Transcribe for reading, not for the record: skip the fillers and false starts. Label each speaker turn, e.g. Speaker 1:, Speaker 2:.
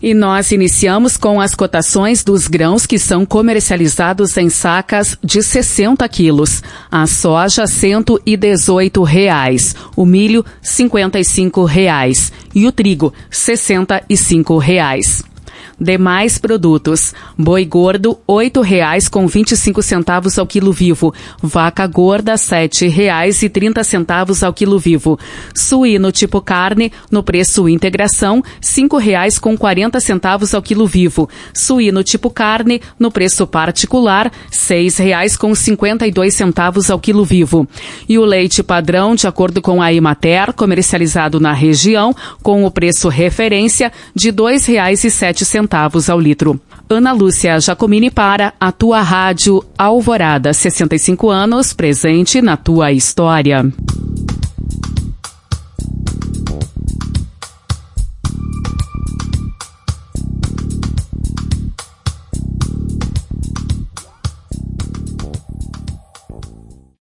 Speaker 1: E nós iniciamos com as cotações dos grãos que são comercializados em sacas de 60 quilos. A soja, R$ 118,00. O milho, R$ 55,00. E o trigo, R$ 65,00. Demais produtos. Boi gordo, R$ 8,25 ao quilo vivo. Vaca gorda, R$ 7,30 ao quilo vivo. Suíno tipo carne, no preço integração, R$ 5,40 ao quilo vivo. Suíno tipo carne, no preço particular, R$ 6,52 ao quilo vivo. E o leite padrão, de acordo com a Emater, comercializado na região, com o preço referência de R$ 2,07 ao litro. Ana Lúcia Jacomini para a tua Rádio Alvorada. 65 anos, presente na tua história.